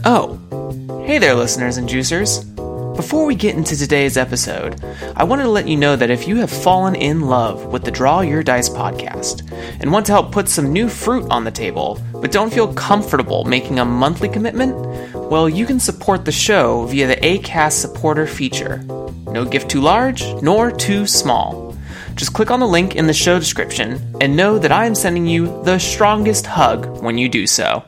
Oh, hey there listeners and juicers. Before we get into today's episode, I wanted to let you know that if you have fallen in love with the Draw Your Dice podcast and want to help put some new fruit on the table, but don't feel comfortable making a monthly commitment, well, you can support the show via the Acast supporter feature. No gift too large, nor too small. Just click on the link in the show description and know that I am sending you the strongest hug when you do so.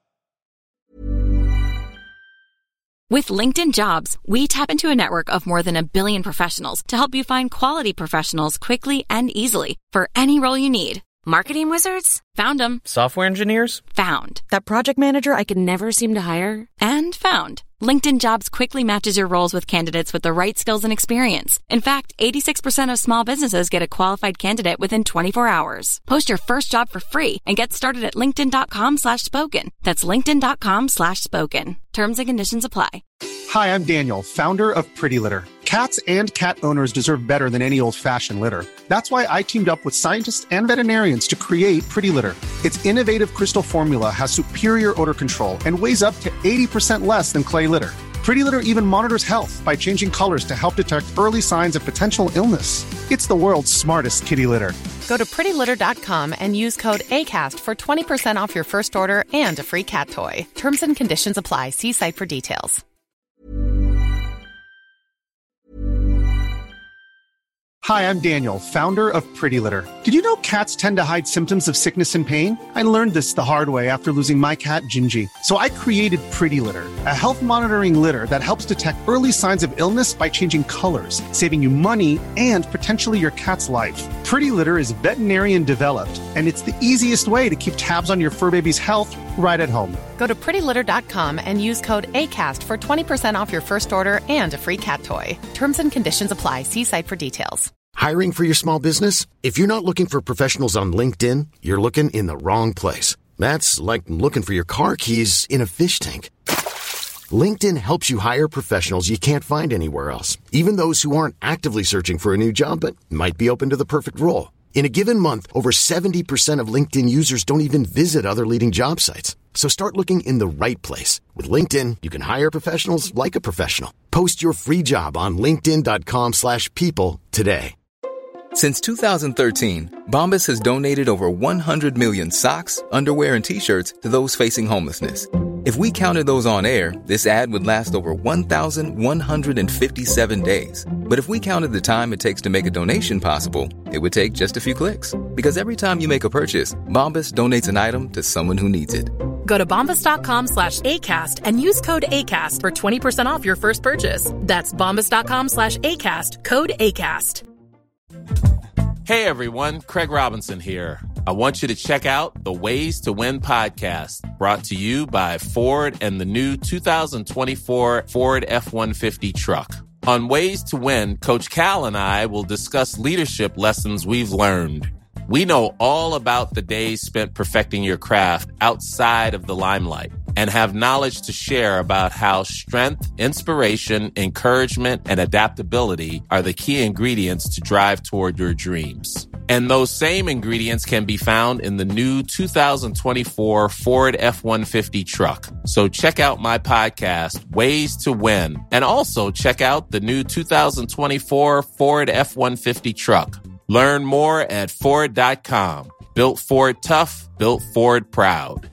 With LinkedIn Jobs, we tap into a network of more than 1 billion professionals to help you find quality professionals quickly and easily for any role you need. Marketing wizards? Found them. Software engineers? Found. That project manager I could never seem to hire? And found. LinkedIn Jobs quickly matches your roles with candidates with the right skills and experience. In fact, 86% of small businesses get a qualified candidate within 24 hours. Post your first job for free and get started at linkedin.com/spoken. That's linkedin.com/spoken. Terms and conditions apply. Hi, I'm Daniel, founder of Pretty Litter. Cats and cat owners deserve better than any old-fashioned litter. That's why I teamed up with scientists and veterinarians to create Pretty Litter. Its innovative crystal formula has superior odor control and weighs up to 80% less than clay litter. Pretty Litter even monitors health by changing colors to help detect early signs of potential illness. It's the world's smartest kitty litter. Go to prettylitter.com and use code ACAST for 20% off your first order and a free cat toy. Terms and conditions apply. See site for details. Hi, I'm Daniel, founder of Pretty Litter. Did you know cats tend to hide symptoms of sickness and pain? I learned this the hard way after losing my cat, Gingy. So I created Pretty Litter, a health monitoring litter that helps detect early signs of illness by changing colors, saving you money and potentially your cat's life. Pretty Litter is veterinarian developed, and it's the easiest way to keep tabs on your fur baby's health right at home. Go to prettylitter.com and use code ACAST for 20% off your first order and a free cat toy. Terms and conditions apply. See site for details. Hiring for your small business? If you're not looking for professionals on LinkedIn, you're looking in the wrong place. That's like looking for your car keys in a fish tank. LinkedIn helps you hire professionals you can't find anywhere else, even those who aren't actively searching for a new job but might be open to the perfect role. In a given month, over 70% of LinkedIn users don't even visit other leading job sites. So start looking in the right place. With LinkedIn, you can hire professionals like a professional. Post your free job on linkedin.com/people today. Since 2013, Bombas has donated over 100 million socks, underwear, and T-shirts to those facing homelessness. If we counted those on air, this ad would last over 1,157 days. But if we counted the time it takes to make a donation possible, it would take just a few clicks. Because every time you make a purchase, Bombas donates an item to someone who needs it. Go to bombas.com/ACAST and use code ACAST for 20% off your first purchase. That's bombas.com/ACAST, code ACAST. Hey everyone, Craig Robinson here. I want you to check out the Ways to Win podcast, brought to you by Ford and the new 2024 Ford F-150 truck. On Ways to Win, Coach Cal and I will discuss leadership lessons we've learned. We know all about the days spent perfecting your craft outside of the limelight and have knowledge to share about how strength, inspiration, encouragement, and adaptability are the key ingredients to drive toward your dreams. And those same ingredients can be found in the new 2024 Ford F-150 truck. So check out my podcast, Ways to Win, and also check out the new 2024 Ford F-150 truck. Learn more at Ford.com. Built Ford tough, built Ford proud.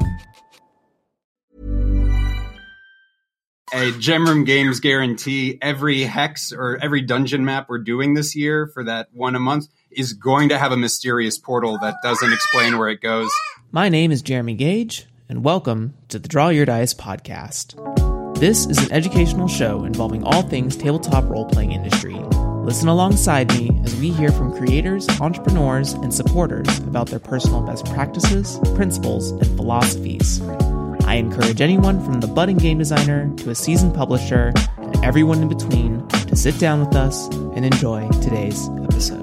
A Gem Room Games guarantee every hex or every dungeon map we're doing this year for that one a month is going to have a mysterious portal that doesn't explain where it goes. My name is Jeremy Gage, and welcome to the Draw Your Dice podcast. This is an educational show involving all things tabletop role-playing industry. Listen alongside me as we hear from creators, entrepreneurs, and supporters about their personal best practices, principles, and philosophies. I encourage anyone from the budding game designer to a seasoned publisher and everyone in between to sit down with us and enjoy today's episode.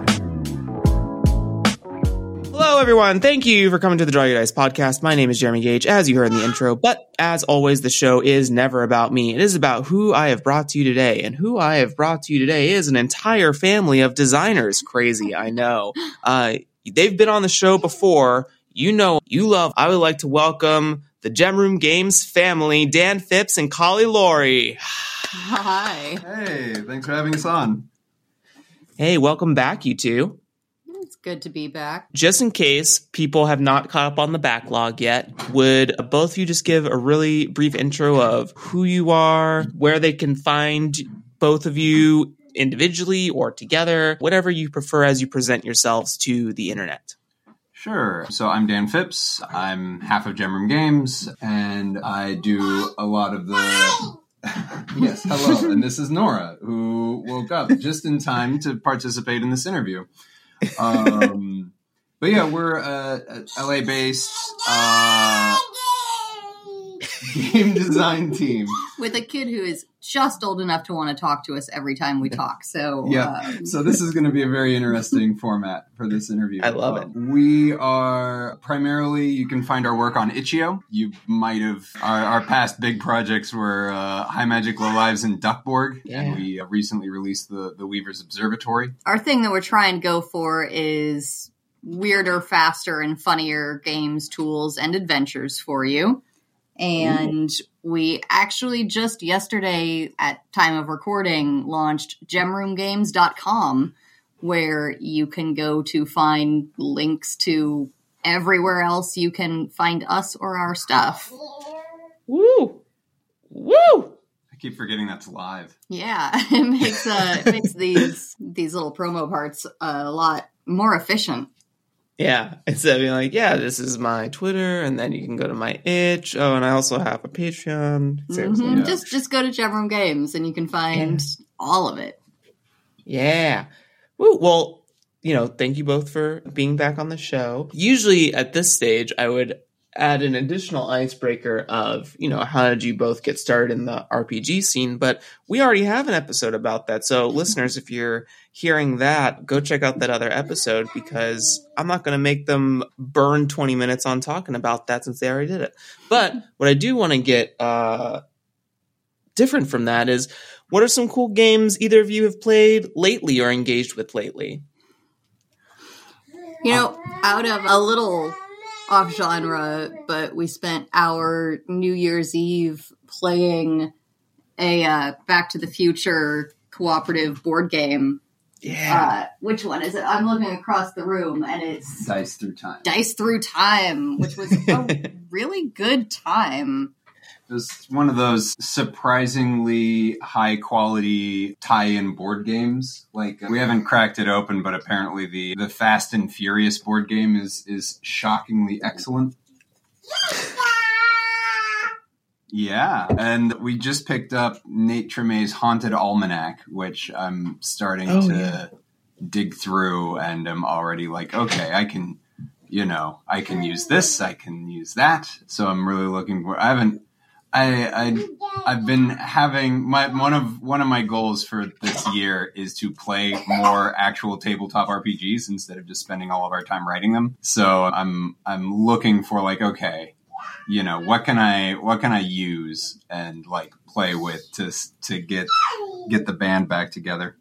Hello, everyone. Thank you for coming to the Draw Your Dice podcast. My name is Jeremy Gage, as you heard in the intro. But as always, the show is never about me. It is about who I have brought to you today. And who I have brought to you today is an entire family of designers. Crazy, I know. They've been on the show before. You know, you love. I would like to welcome the Gem Room Games family, Dan Phipps and Collie Laurie. Hi. Hey, thanks for having us on. Hey, welcome back, you two. It's good to be back. Just in case people have not caught up on the backlog yet, would both of you just give a really brief intro of who you are, where they can find both of you individually or together, whatever you prefer as you present yourselves to the internet? Sure. So I'm Dan Phipps. I'm half of Gem Room Games, and I do a lot of the... Yes, hello. And this is Nora, who woke up just in time to participate in this interview. But yeah, we're a LA-based game design team. With a kid who is just old enough to want to talk to us every time we talk. So So this is going to be a very interesting format for this interview. I love it. We are primarily, you can find our work on Itch.io. You might have, our past big projects were High Magic, Low Lives, and Duckborg. Yeah. And we recently released the Weaver's Observatory. our thing that we're trying to go for is weirder, faster, and funnier games, tools, and adventures for you. And we actually just yesterday, at time of recording, launched gemroomgames.com, where you can go to find links to everywhere else you can find us or our stuff. Woo! Woo! I keep forgetting that's live. Yeah, it makes these little promo parts a lot more efficient. Yeah, instead of being like, yeah, this is my Twitter, and then you can go to my itch. Oh, and I also have a Patreon. Seriously. Mm-hmm. Just go to Gem Room Games, and you can find all of it. Yeah. Woo. Well, thank you both for being back on the show. Usually at this stage, I would add an additional icebreaker of, how did you both get started in the RPG scene? But we already have an episode about that. So listeners, if you're hearing that, go check out that other episode, because I'm not going to make them burn 20 minutes on talking about that since they already did it. But what I do want to get different from that is, what are some cool games either of you have played lately or engaged with lately? Out of a little off genre, but we spent our New Year's Eve playing a Back to the Future cooperative board game. Yeah. Which one is it? I'm looking across the room, and it's Dice Through Time. Dice Through Time, which was a really good time. It was one of those surprisingly high-quality tie-in board games. Like, we haven't cracked it open, but apparently the Fast and Furious board game is shockingly excellent. Yeah, and we just picked up Nate Tremay's Haunted Almanac, which I'm starting to dig through, and I'm already like, okay, I can use this, I can use that. So I'm really looking for. I've been having one of my goals for this year is to play more actual tabletop RPGs instead of just spending all of our time writing them. So I'm looking for like, okay, what can I use and like play with to get the band back together.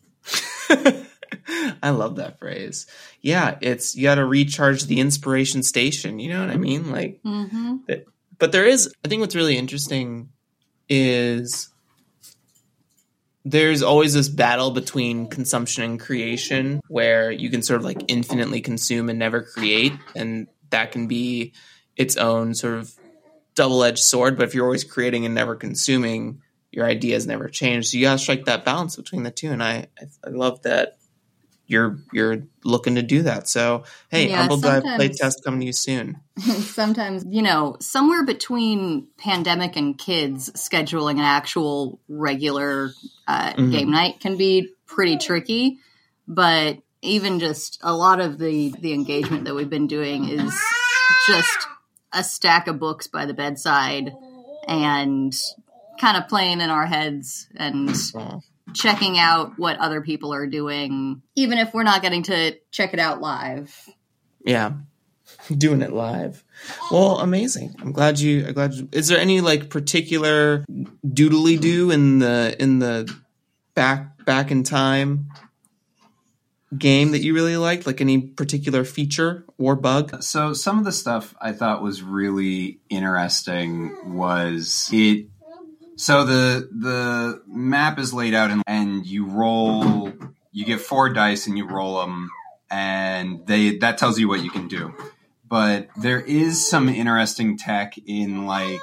I love that phrase. Yeah, you got to recharge the inspiration station. You know what I mean? Like, but there is, I think what's really interesting is there's always this battle between consumption and creation, where you can sort of like infinitely consume and never create. And that can be its own sort of double-edged sword. But if you're always creating and never consuming, your ideas never change. So you got to strike that balance between the two. And I love that you're looking to do that. So, hey, Humble Dive playtest coming to you soon. Sometimes, somewhere between pandemic and kids, scheduling an actual regular game night can be pretty tricky. But even just a lot of the engagement that we've been doing is just a stack of books by the bedside and kind of playing in our heads and checking out what other people are doing, even if we're not getting to check it out live. Yeah. Doing it live. Well, amazing. I'm glad you, is there any like particular doodly-doo in the back in time game that you really liked? Like any particular feature or bug? So some of the stuff I thought was really interesting was it. So the map is laid out and you roll. You get 4 dice and you roll them, and that tells you what you can do. But there is some interesting tech in like.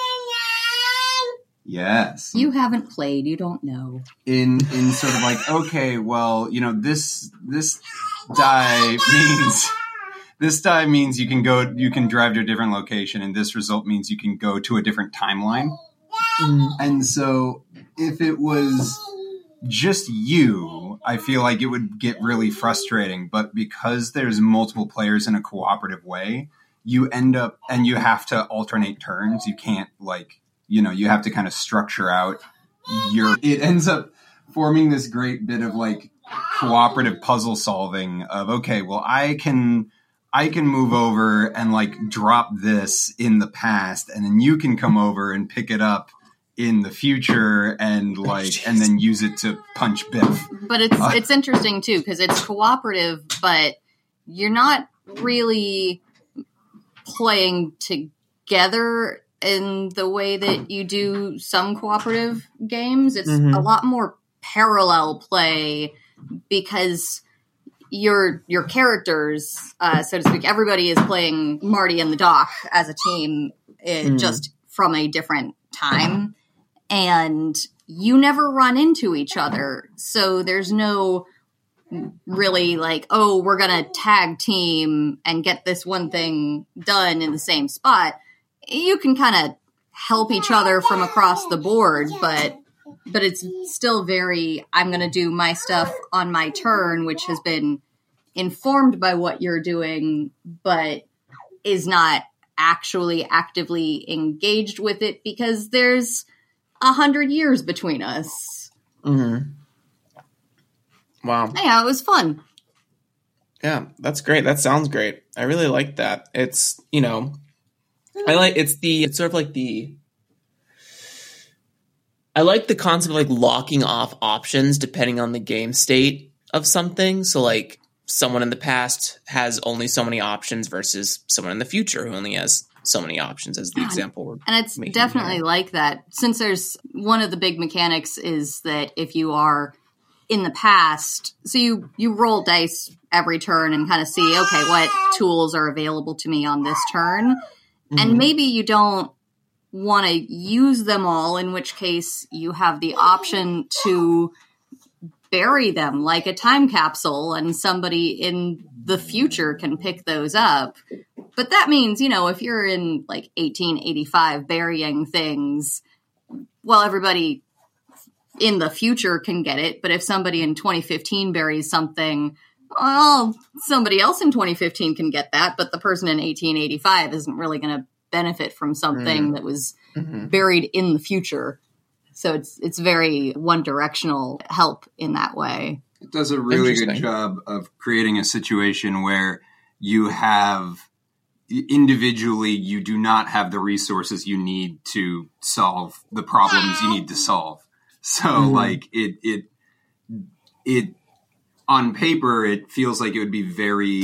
Yes. You haven't played, you don't know. In sort of like, okay, well, this die means you can drive to a different location, and this result means you can go to a different timeline. And so if it was just you, I feel like it would get really frustrating, but because there's multiple players in a cooperative way, you end up, and you have to alternate turns. You can't you have to kind of structure out it ends up forming this great bit of like cooperative puzzle solving of, okay, well, I can move over and like drop this in the past, and then you can come over and pick it up in the future and and then use it to punch Biff. But it's interesting too, because it's cooperative, but you're not really playing together in the way that you do some cooperative games. It's a lot more parallel play because your characters, so to speak, everybody is playing Marty and the Doc as a team, just from a different time. And you never run into each other. So there's no really like, oh, we're going to tag team and get this one thing done in the same spot. You can kind of help each other from across the board, but it's still very, I'm going to do my stuff on my turn, which has been informed by what you're doing, but is not actually actively engaged with it because there's 100 years between us. Mm-hmm. Wow. Yeah, it was fun. Yeah, that's great. That sounds great. I really like that. It's, I like the concept of like locking off options depending on the game state of something. So like someone in the past has only so many options versus someone in the future who only has so many options, as the example we're and it's making definitely here. Like that, since there's one of the big mechanics is that if you are in the past, so you roll dice every turn and kind of see, okay, what tools are available to me on this turn. And maybe you don't want to use them all, in which case you have the option to bury them like a time capsule and somebody in the future can pick those up. But that means, if you're in like 1885 burying things, well, everybody in the future can get it. But if somebody in 2015 buries something, well, somebody else in 2015 can get that, but the person in 1885 isn't really going to benefit from something that was buried in the future. So it's very one-directional help in that way. It does a really good job of creating a situation where you have individually, you do not have the resources you need to solve the problems you need to solve. So like it on paper, it feels like it would be very,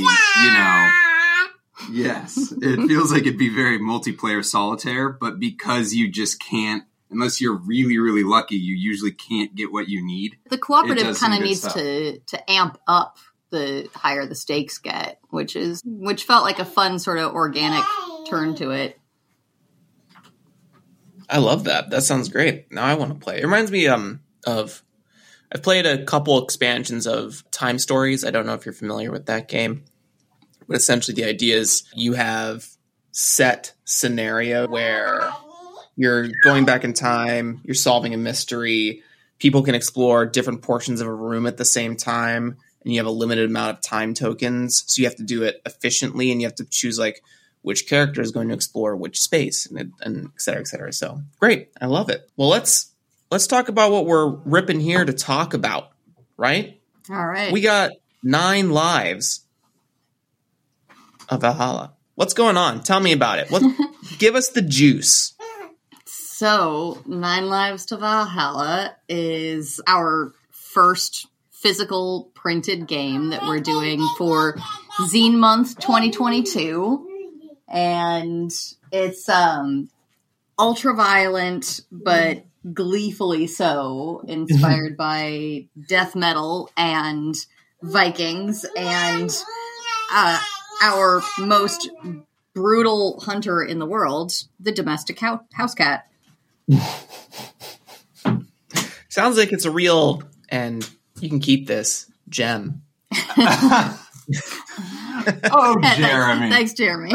yes, it feels like it'd be very multiplayer solitaire, but because you just can't, unless you're really, really lucky, you usually can't get what you need. The cooperative kind of needs to amp up the higher the stakes get, which felt like a fun sort of organic turn to it. I love that. That sounds great. Now I want to play. It reminds me of I've played a couple expansions of Time Stories. I don't know if you're familiar with that game, but essentially the idea is you have set scenario where you're going back in time, you're solving a mystery, people can explore different portions of a room at the same time, and you have a limited amount of time tokens, so you have to do it efficiently, and you have to choose like which character is going to explore which space, and et cetera, et cetera. So great, I love it. Well, let's talk about what we're ripping here to talk about, right? All right. We got 9 lives of Valhalla. What's going on? Tell me about it. Give us the juice. So, 9 Lives to Valhalla is our first physical printed game that we're doing for Zine Month 2022. And it's ultra-violent, but gleefully so, inspired by death metal and Vikings, and our most brutal hunter in the world, the domestic house cat. Sounds like it's a real, and you can keep this, gem. Oh, Jeremy. Thanks, Jeremy.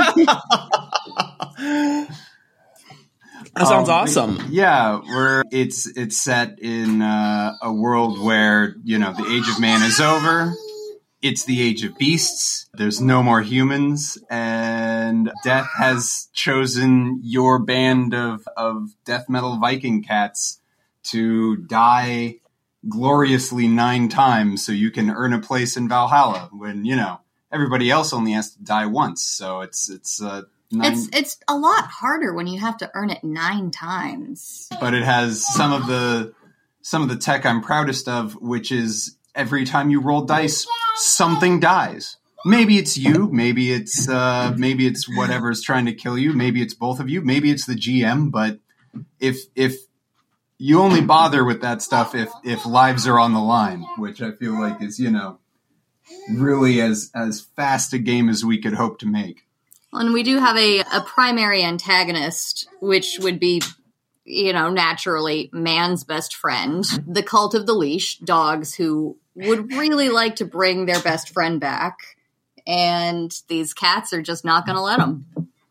That sounds awesome. Yeah, it's set in a world where, the age of man is over. It's the age of beasts. There's no more humans, and death has chosen your band of death metal Viking cats to die gloriously 9 times so you can earn a place in Valhalla when, everybody else only has to die once. So it's a lot harder when you have to earn it 9 times. But it has some of the tech I'm proudest of, which is every time you roll dice, something dies. Maybe it's you, maybe it's whatever's trying to kill you, maybe it's both of you, maybe it's the GM, but if you only bother with that stuff if lives are on the line, which I feel like is, really as fast a game as we could hope to make. And we do have a primary antagonist, which would be, naturally man's best friend. The Cult of the Leash, dogs who would really like to bring their best friend back. And these cats are just not going to let them.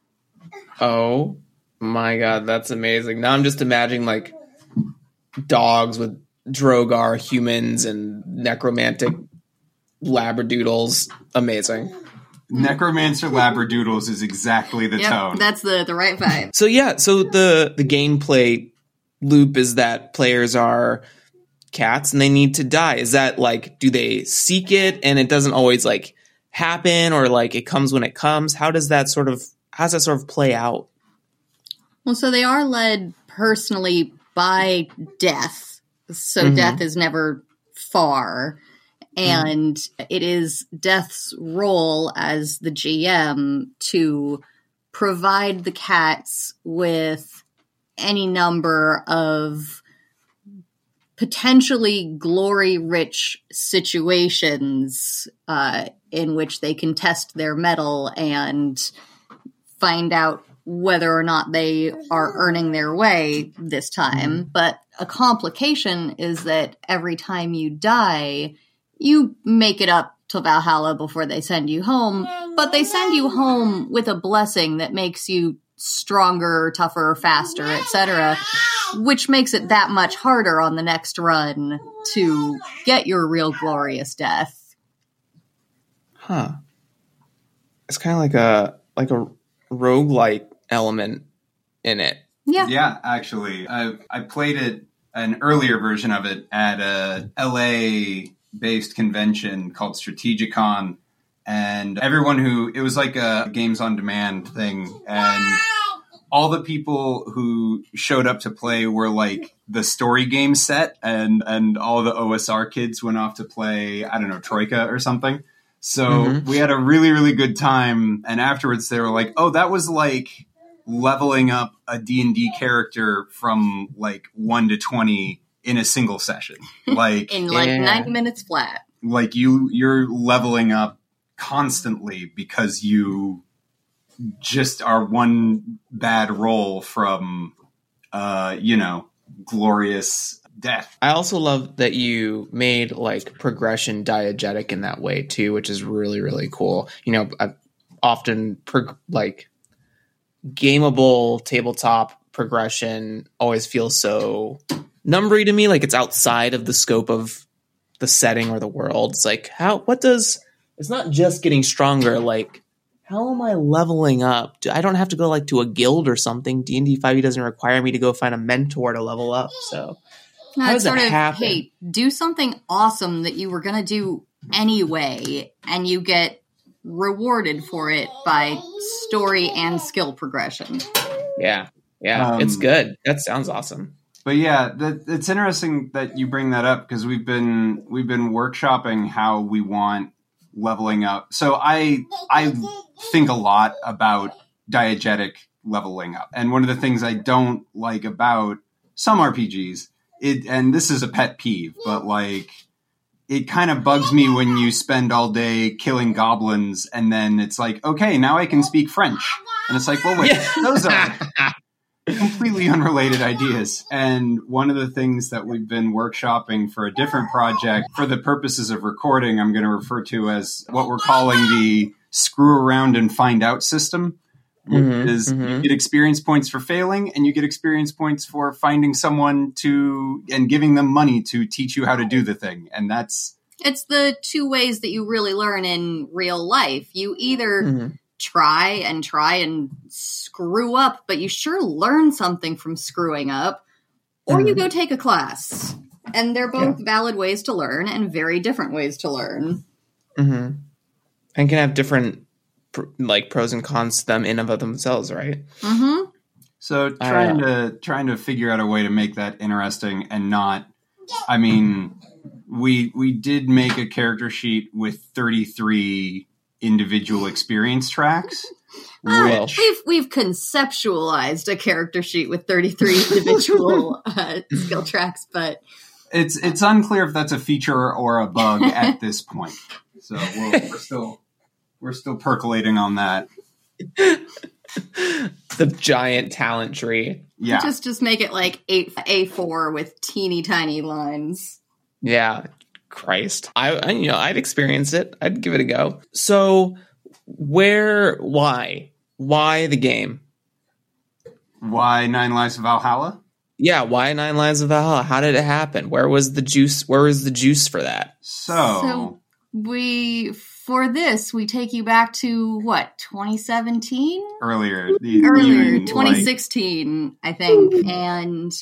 Oh my God, that's amazing. Now I'm just imagining like dogs with Drogar humans and necromantic labradoodles. Amazing. Necromancer labradoodles is exactly the tone. That's the right vibe. So the gameplay loop is that players are cats and they need to die. Is that like, do they seek it and it doesn't always like happen, or like it comes when it comes? How does that sort of play out? Well, so they are led personally by death. So death is never far. And it is Death's role as the GM to provide the cats with any number of potentially glory-rich situations in which they can test their mettle and find out whether or not they are earning their way this time. But a complication is that every time you die, you make it up to Valhalla before they send you home, but they send you home with a blessing that makes you stronger, tougher, faster, etc., which makes it that much harder on the next run to get your real glorious death. Huh. It's kind of like a roguelite element in it. Yeah. Yeah, actually. I played an earlier version of it at a LA-based convention called Strategicon, and it was like a games on demand thing, and all the people who showed up to play were like the story game set, and all the OSR kids went off to play, I don't know, Troika or something. So we had a really, really good time, and afterwards they were like, oh, that was like leveling up a D&D character from like 1 to 20 in a single session. Like in like 90 minutes flat. Like you're leveling up constantly because you just are one bad roll from glorious death. I also love that you made like progression diegetic in that way too, which is really, really cool. I've often gameable tabletop progression always feels so numbery to me, like it's outside of the scope of the setting or the world. It's like, it's not just getting stronger, like how am I leveling up? I don't have to go like to a guild or something. D&D 5e doesn't require me to go find a mentor to level up. So how does that happen? Hey, do something awesome that you were going to do anyway, and you get rewarded for it by story and skill progression. Yeah. It's good. That sounds awesome. But yeah, it's interesting that you bring that up because we've been workshopping how we want leveling up. So I think a lot about diegetic leveling up, and one of the things I don't like about some RPGs, and this is a pet peeve, but like it kind of bugs me when you spend all day killing goblins and then it's like, okay, now I can speak French, and it's like, well, wait, those are completely unrelated ideas. And one of the things that we've been workshopping for a different project for the purposes of recording, I'm going to refer to as what we're calling the screw around and find out system, which is you get experience points for failing and you get experience points for finding someone and giving them money to teach you how to do the thing. And it's the two ways that you really learn in real life. You either try and screw up, but you sure learn something from screwing up, or you go take a class. And they're both valid ways to learn and very different ways to learn. And can have different pros and cons to them in and of themselves, right? So trying to figure out a way to make that interesting and not, I mean, we did make a character sheet with 33 individual experience tracks. We've conceptualized a character sheet with 33 individual skill tracks, but it's unclear if that's a feature or a bug at this point. So we're still percolating on that. The giant talent tree. Yeah, just make it like A4 with teeny tiny lines. Yeah. Christ. I'd experience it. I'd give it a go. So why the game? Why 9 Lives of Valhalla? Yeah, why 9 Lives of Valhalla? How did it happen? Where was the juice for that? So for this, we take you back to what, 2017? Earlier, 2016, I think. And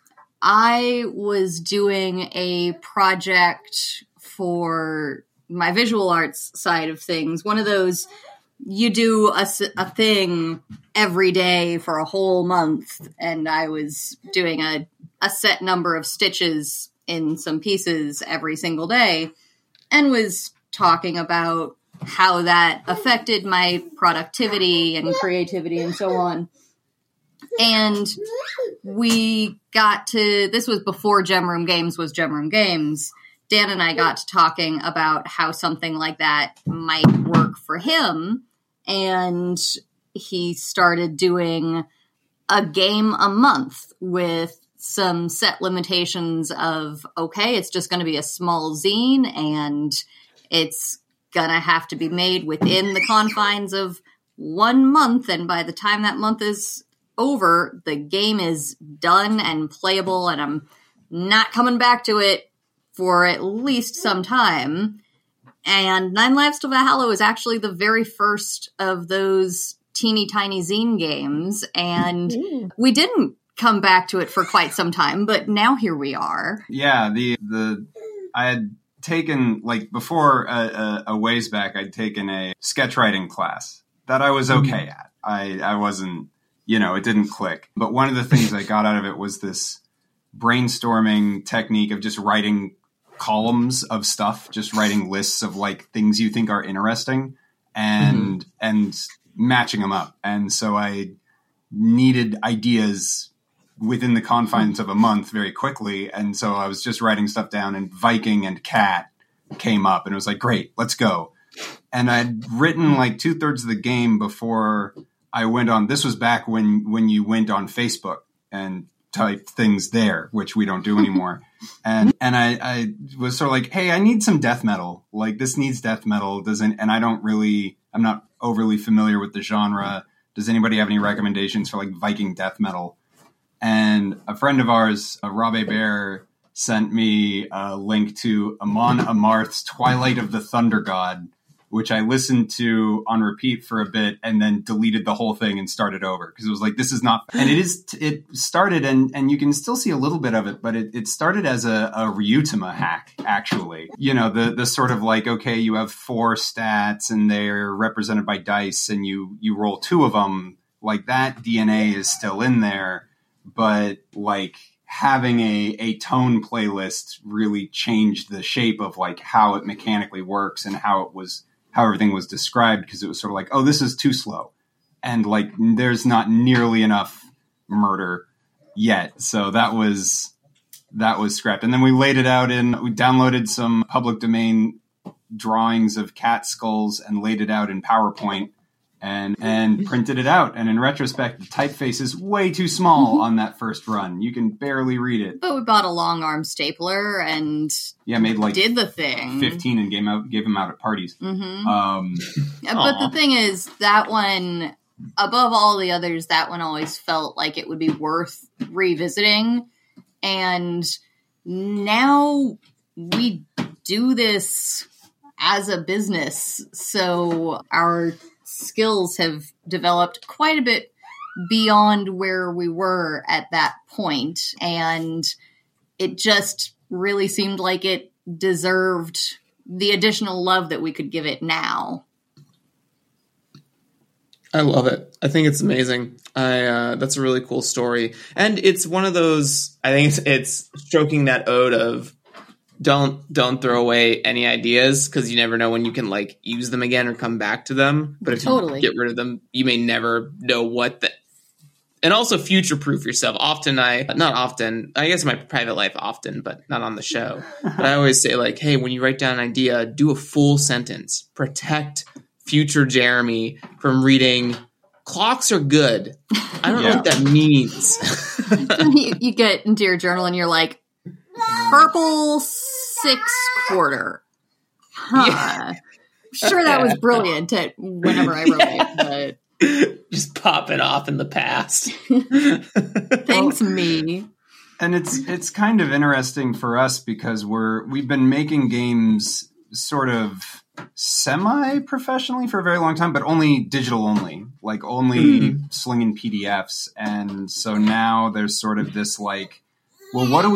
I was doing a project for my visual arts side of things. One of those, you do a thing every day for a whole month. And I was doing a set number of stitches in some pieces every single day and was talking about how that affected my productivity and creativity and so on. And we got to, this was before Gem Room Games was Gem Room Games. Dan and I got to talking about how something like that might work for him. And he started doing a game a month with some set limitations of, okay, it's just going to be a small zine and it's going to have to be made within the confines of 1 month. And by the time that month is over, the game is done and playable, and I'm not coming back to it for at least some time. And 9 Lives to Valhalla was actually the very first of those teeny tiny zine games, and we didn't come back to it for quite some time, but now here we are. Yeah, I had taken, like, before a ways back, I'd taken a sketch writing class that I was okay at. I wasn't, it didn't click. But one of the things I got out of it was this brainstorming technique of just writing columns of stuff, just writing lists of like things you think are interesting and matching them up. And so I needed ideas within the confines of a month very quickly. And so I was just writing stuff down, and Viking and Cat came up, and it was like, great, let's go. And I'd written like 2/3 of the game before I went on. This was back when you went on Facebook and typed things there, which we don't do anymore. And I was sort of like, hey, I need some death metal. Like, this needs death metal. I'm not overly familiar with the genre. Does anybody have any recommendations for like Viking death metal? And a friend of ours, Rob Bear, sent me a link to Amon Amarth's Twilight of the Thunder God, which I listened to on repeat for a bit and then deleted the whole thing and started over. Because it was like, this is not... And it started, and you can still see a little bit of it, but it started as a Ryutama hack, actually. The sort of like, okay, you have 4 stats and they're represented by dice, and you roll 2 of them. Like, that DNA is still in there. But like having a tone playlist really changed the shape of like how it mechanically works and how everything was described, because it was sort of like, oh, this is too slow. And like, there's not nearly enough murder yet. So that was scrapped. And then we laid it out we downloaded some public domain drawings of cat skulls and laid it out in PowerPoint and printed it out. And in retrospect, the typeface is way too small on that first run. You can barely read it. But we bought a long arm stapler and did the thing. 15 and gave them out at parties. Mm-hmm. But the thing is, that one, above all the others, that one always felt like it would be worth revisiting. And now we do this as a business, so our skills have developed quite a bit beyond where we were at that point, and it just really seemed like it deserved the additional love that we could give it now. I love it. I think it's amazing. That's a really cool story. And it's one of those, I think it's stroking that ode of don't throw away any ideas, because you never know when you can like use them again or come back to them. But if you get rid of them, you may never know and also future-proof yourself. Not often, I guess in my private life often, but not on the show. But I always say like, hey, when you write down an idea, do a full sentence. Protect future Jeremy from reading, clocks are good. I don't know what that means. you get into your journal and you're like, purple 6/4. Huh. Sure, that was brilliant whenever I wrote it, but just popping off in the past. Thanks, me. And it's kind of interesting for us because we've been making games sort of semi-professionally for a very long time, but only digital only, like only slinging PDFs. And so now there's sort of this like, well, what do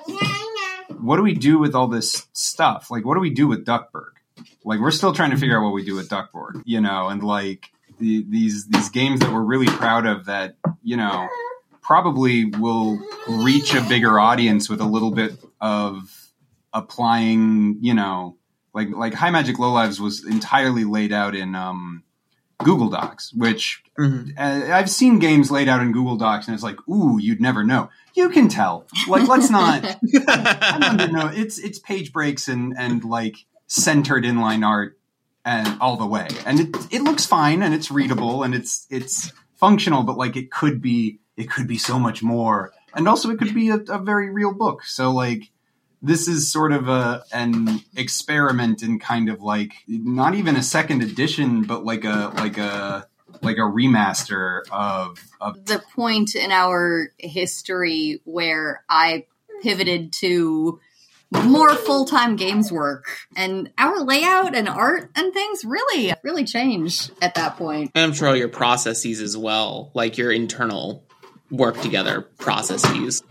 we do with all this stuff? Like, what do we do with Duckburg? Like, we're still trying to figure out what we do with Duckburg, and like these games that we're really proud of that, probably will reach a bigger audience with a little bit of applying, like High Magic Low Lives was entirely laid out in Google Docs, which I've seen games laid out in Google Docs, and it's like, ooh, you'd never know. You can tell. Like, let's not. I don't know. It's page breaks and like centered inline art and all the way, and it looks fine and it's readable and it's functional, but like it could be so much more, and also it could be a very real book. So like. This is sort of an experiment in kind of like not even a second edition, but like a remaster of the point in our history where I pivoted to more full-time games work, and our layout and art and things really changed at that point. And I'm sure all your processes as well, like your internal work together processes.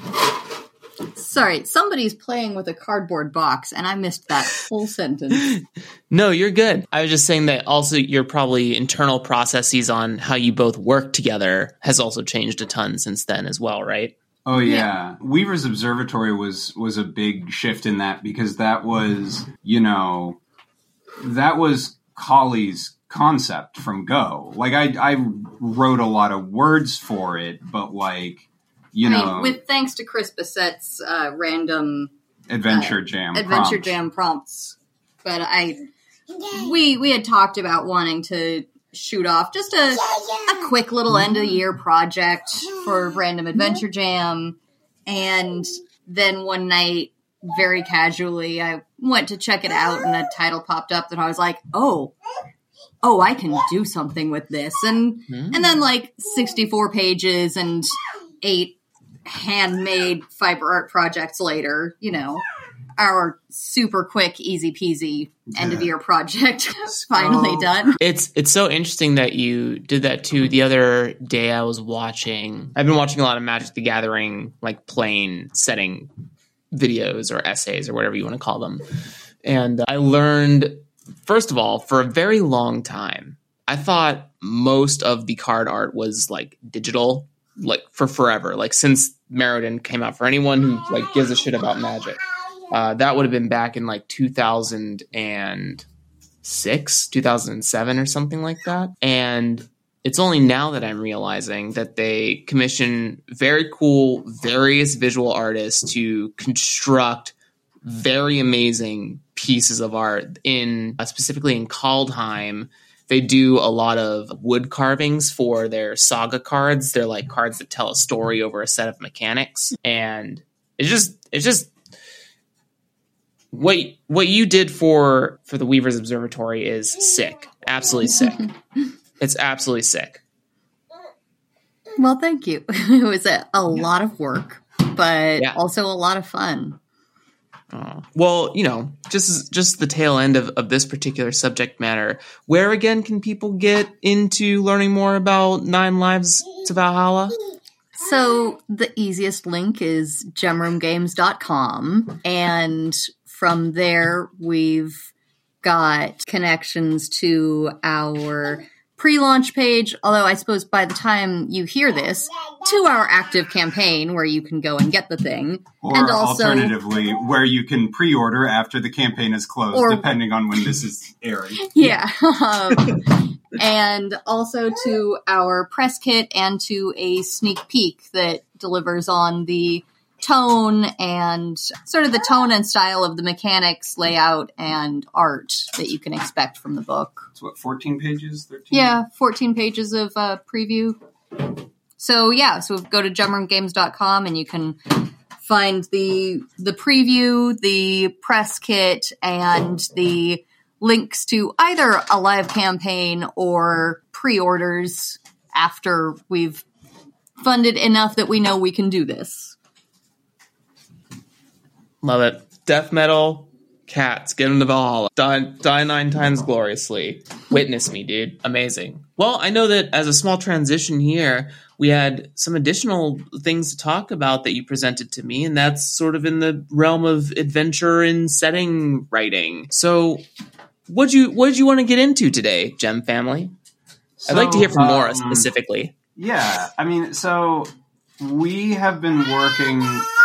Sorry, somebody's playing with a cardboard box, and I missed that whole sentence. No, you're good. I was just saying that also your probably internal processes on how you both work together has also changed a ton since then as well, right? Oh, yeah. Weaver's Observatory was a big shift in that, because that was, that was Colley's concept from Go. Like, I wrote a lot of words for it, but like... with thanks to Chris Bassett's random Adventure Jam prompts. But we had talked about wanting to shoot off just a quick little end of the year project for Random Adventure Jam, and then one night, very casually, I went to check it out, and a title popped up, and I was like, oh, I can do something with this, and then like 64 pages and 8 handmade fiber art projects later, our super quick, easy peasy end of year project finally done. It's so interesting that you did that too. The other day I've been watching a lot of Magic the Gathering, like playing setting videos or essays or whatever you want to call them. And I learned, first of all, for a very long time, I thought most of the card art was like digital. like for forever, like since Meriden came out. For anyone who like gives a shit about Magic, that would have been back in like 2006, 2007 or something like that. And it's only now that I'm realizing that they commission very cool, various visual artists to construct very amazing pieces of art in specifically in Kaldheim. They do a lot of wood carvings for their saga cards. They're like cards that tell a story over a set of mechanics. And it's just what you did for the Weaver's Observatory is sick. Absolutely sick. It's absolutely sick. Well, thank you. It was a lot of work, but also a lot of fun. Well, just the tail end of this particular subject matter. Where again can people get into learning more about Nine Lives to Valhalla? So the easiest link is gemroomgames.com. And from there, we've got connections to our pre-launch page, although I suppose by the time you hear this, to our active campaign where you can go and get the thing. Or and also, alternatively, where you can pre-order after the campaign is closed, depending on when this is airing. Yeah. And also to our press kit and to a sneak peek that delivers on the tone and sort of the tone and style of the mechanics, layout, and art that you can expect from the book. It's what, 14 pages? 13? Yeah, 14 pages of preview. So go to gemroomgames.com and you can find the preview, the press kit, and the links to either a live campaign or pre-orders after we've funded enough that we know we can do this. Love it. Death metal, cats, get them to Valhalla. Die 9 times gloriously. Witness me, dude. Amazing. Well, I know that as a small transition here, we had some additional things to talk about that you presented to me, and that's sort of in the realm of adventure and setting writing. So what'd you want to get into today, Gem family? I'd like to hear from Nora specifically. Yeah, I mean, so we have been working...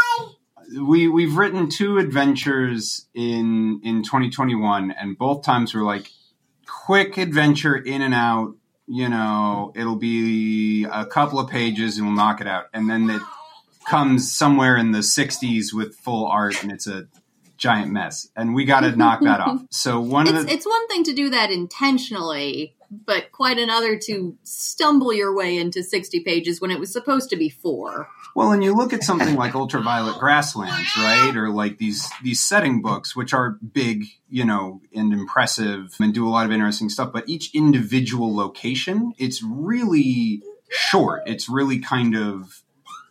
We've written 2 adventures in 2021, and both times were like quick adventure in and out. It'll be a couple of pages and we'll knock it out. And then it comes somewhere in the 60s with full art and it's a giant mess. And we got to knock that off. So it's one thing to do that intentionally, but quite another to stumble your way into 60 pages when it was supposed to be 4. Well, and you look at something like Ultraviolet Grasslands, right? Or like these setting books, which are big, and impressive and do a lot of interesting stuff. But each individual location, it's really short. It's really kind of,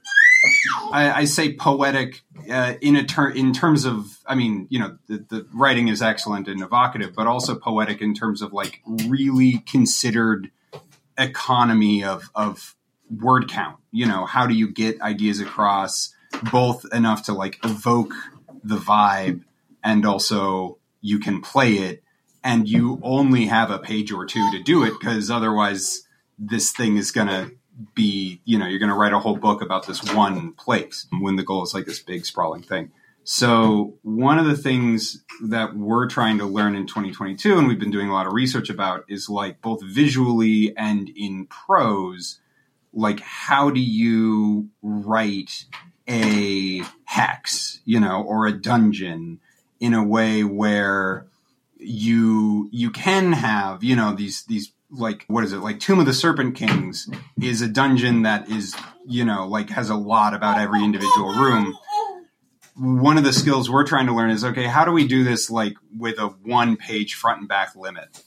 I say poetic in terms of, I mean, the writing is excellent and evocative, but also poetic in terms of like really considered economy of word count. How do you get ideas across both enough to like evoke the vibe and also you can play it, and you only have a page or 2 to do it, because otherwise this thing is going to be, you're going to write a whole book about this one place when the goal is like this big sprawling thing. So one of the things that we're trying to learn in 2022, and we've been doing a lot of research about, is like both visually and in prose, like how do you write a hex, or a dungeon in a way where you can have, these like, what is it? Like Tomb of the Serpent Kings is a dungeon that is, like has a lot about every individual room. One of the skills we're trying to learn is, okay, how do we do this like with a 1-page front and back limit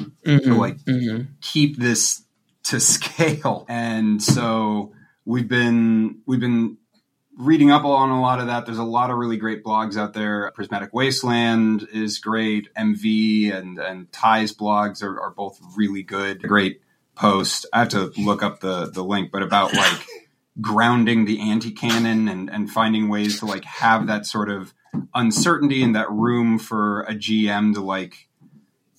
to keep this to scale? And so we've been reading up on a lot of that. There's a lot of really great blogs out there. Prismatic Wasteland is great. MV and Ty's blogs are both really good. Great post. I have to look up the link, but about like grounding the anti-canon and finding ways to like have that sort of uncertainty and that room for a GM to like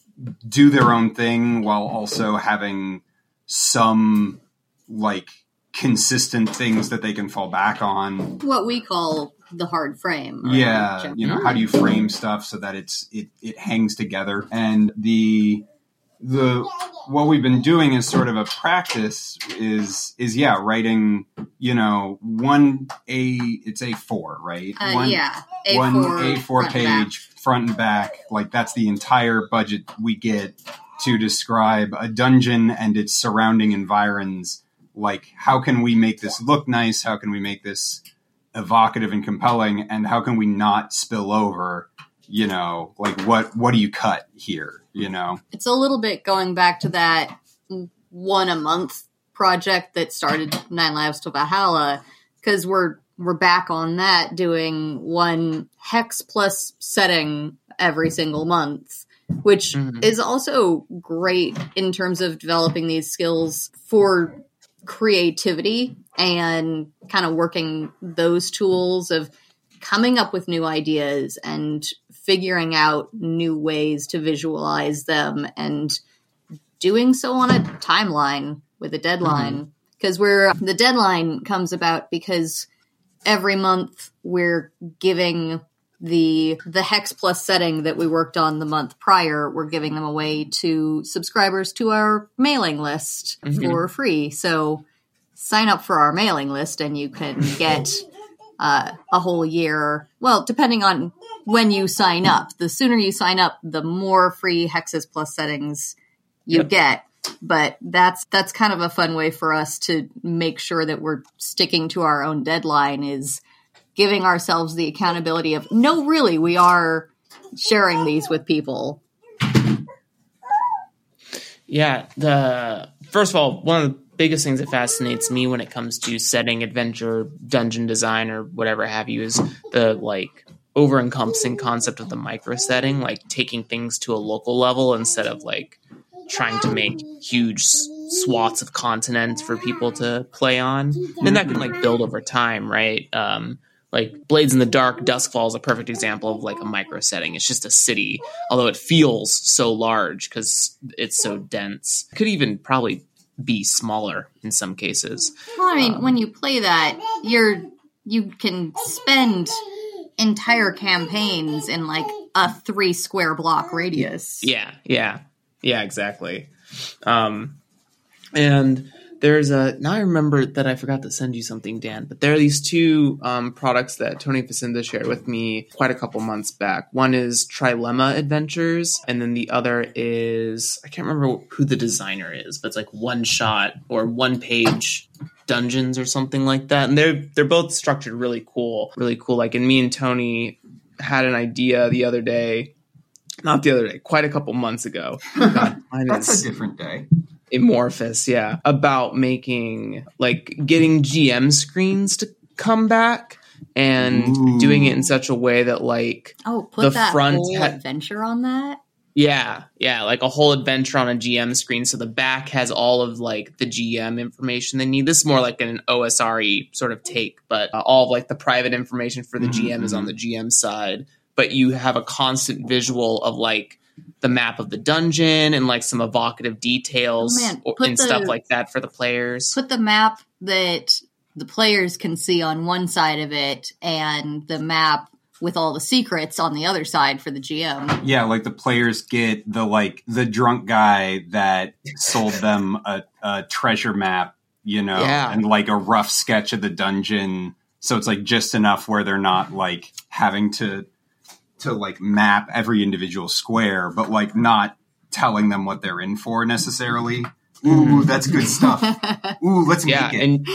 do their own thing while also having some like consistent things that they can fall back on. What we call the hard frame. Right? Yeah, you know, how do you frame stuff so that it hangs together? And the what we've been doing is sort of a practice is writing, you know, it's A4, right? A4, one A4 page, front and back. Like that's the entire budget we get to describe a dungeon and its surrounding environs. Like, how can we make this look nice? How can we make this evocative and compelling? And how can we not spill over? You know, like what do you cut here? You know, it's a little bit going back to that 1 a month project that started Nine Lives to Valhalla, because we're back on that, doing 1 hex plus setting every single month, which is also great in terms of developing these skills for creativity and kind of working those tools of coming up with new ideas and figuring out new ways to visualize them and doing so on a timeline with a deadline. Because the deadline comes about because every month we're giving the hex plus setting that we worked on the month prior, we're giving them away to subscribers to our mailing list for free. So sign up for our mailing list and you can get a whole year. Well, depending on when you sign up. The sooner you sign up, the more free hexes plus settings you get. But that's kind of a fun way for us to make sure that we're sticking to our own deadline, is giving ourselves the accountability of, no, really, we are sharing these with people. Yeah. First of all, one of the biggest things that fascinates me when it comes to setting, adventure, dungeon design, or whatever have you, is the like over-encompassing concept of the micro setting, like taking things to a local level instead of like trying to make huge swaths of continent for people to play on. And that can like build over time, right? Like Blades in the Dark, Duskfall is a perfect example of like a micro setting. It's just a city, although it feels so large because it's so dense. It could even probably be smaller in some cases. Well, I mean, when you play that, you can spend entire campaigns in like a 3 square block radius. Yeah, exactly. And there's now I remember that I forgot to send you something, Dan, but there are these 2 products that Tony Facinda shared with me quite a couple months back. One is Trilemma Adventures, and then the other is, I can't remember who the designer is, but it's like one shot or 1 page dungeons or something like that. And they're both structured really cool. Like, and me and Tony had an idea quite a couple months ago. God, that's a different day. Amorphous, yeah. About making, like, getting GM screens to come back and doing it in such a way that, like, put the that front whole adventure on that? Yeah, like a whole adventure on a GM screen. So the back has all of, like, the GM information they need. This is more like an OSRE sort of take, but all of, like, the private information for the GM is on the GM side. But you have a constant visual of, like, the map of the dungeon and like some evocative details and stuff like that for the players. Put the map that the players can see on one side of it and the map with all the secrets on the other side for the GM. Yeah, like the players get the drunk guy that sold them a treasure map, you know, and like a rough sketch of the dungeon. So it's like just enough where they're not like having to like map every individual square, but like not telling them what they're in for necessarily. Ooh, that's good stuff. Ooh, let's make it. And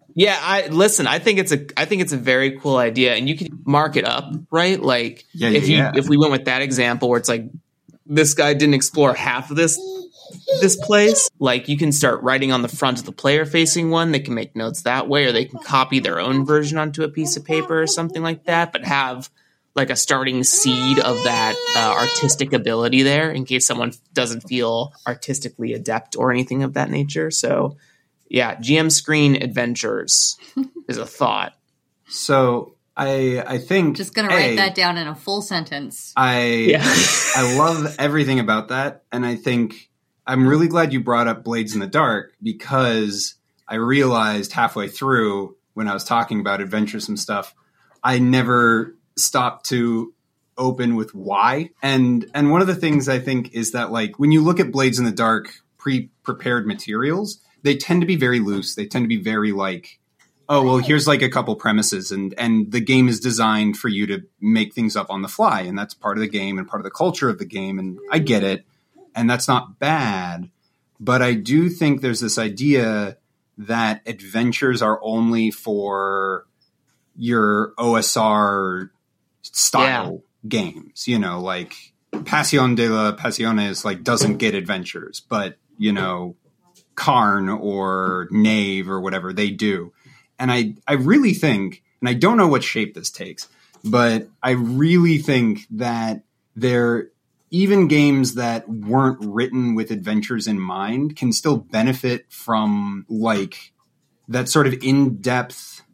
I think it's a very cool idea, and you can mark it up, right? Like if we went with that example where it's like this guy didn't explore half of this place, like you can start writing on the front of the player facing one. They can make notes that way, or they can copy their own version onto a piece of paper or something like that, but have like a starting seed of that artistic ability there in case someone doesn't feel artistically adept or anything of that nature. So yeah, GM Screen Adventures is a thought. So I think just going to write that down in a full sentence. I love everything about that. And I think I'm really glad you brought up Blades in the Dark, because I realized halfway through when I was talking about adventuresome stuff, I never stopped to open with why. And one of the things I think is that, like, when you look at Blades in the Dark pre-prepared materials, they tend to be very loose. They tend to be very like, oh, well, here's like a couple premises, and the game is designed for you to make things up on the fly. And that's part of the game and part of the culture of the game. And I get it. And that's not bad. But I do think there's this idea that adventures are only for your OSR style games, you know, like Passion de la Passiones like doesn't get adventures, but, you know, Karn or Knave or whatever, they do. And I really think, and I don't know what shape this takes, but I really think that even games that weren't written with adventures in mind can still benefit from like that sort of in-depth,